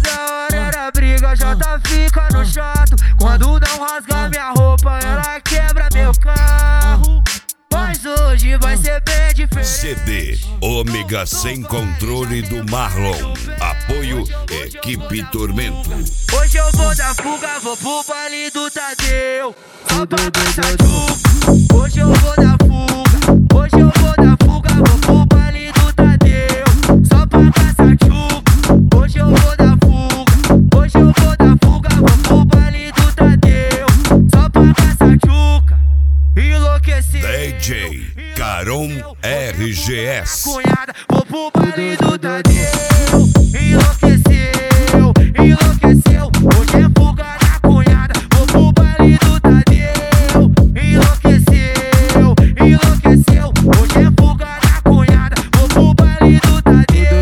hora era briga, Jota fica no chato. Quando não rasga minha roupa, ela quebra meu carro. Mas hoje vai ser bem diferente. CD Ômega Sem Controle do Marlon. Apoio Equipe Tormento. Hoje eu vou dar fuga, vou pro baile do Tadeu. Só pra dançar tchuc. Hoje eu vou dar fuga. Hoje eu vou dar fuga, vou pro baile do Tadeu. Só pra dançar tchuc. Hoje eu vou dar fuga. Hoje eu vou dar fuga, vou pro baile do Tadeu. Só pra dançar tchuca. Enlouquecer. DJ Caron RGS. Cunhada, vou pro baile do Tadeu. Enlouqueceu, enlouqueceu. Hoje é fuga na cunhada, vou pro baile do Tadeu. Enlouqueceu, enlouqueceu. Hoje é fuga na cunhada, vou pro baile do Tadeu.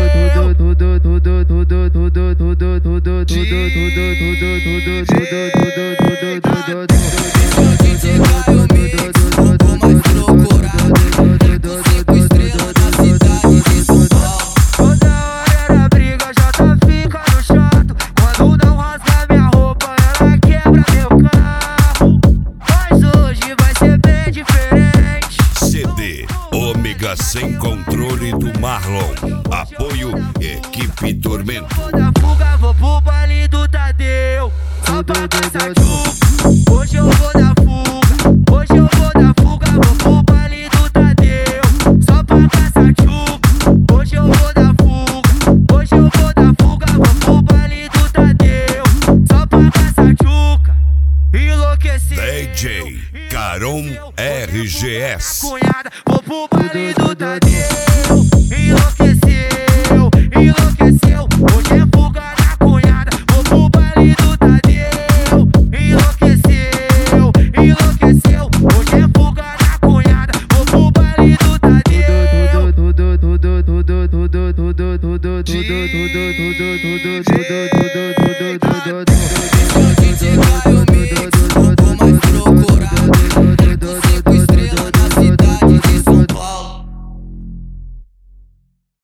Sem Controle do Marlon. Apoio Equipe Tormento. Vou dar fuga, vou pro baile do Tadeu. Só pra dançar tchuc. Hoje eu vou dar fuga. Hoje eu vou dar fuga, vou pro baile do Tadeu. Só pra dançar tchuc. Hoje eu vou dar fuga. Hoje eu vou dar fuga, vou pro baile do Tadeu. Só pra dançar tchuca. Enlouquecer. DJ Caron RGS. Cunhada, vou pro baile do Tadeu. Enlouqueceu, enlouqueceu. Hoje é fuga na cunhada, vou pro baile do Tadeu. Enlouqueceu, enlouqueceu. Hoje é fuga na cunhada, vou pro baile do Tadeu.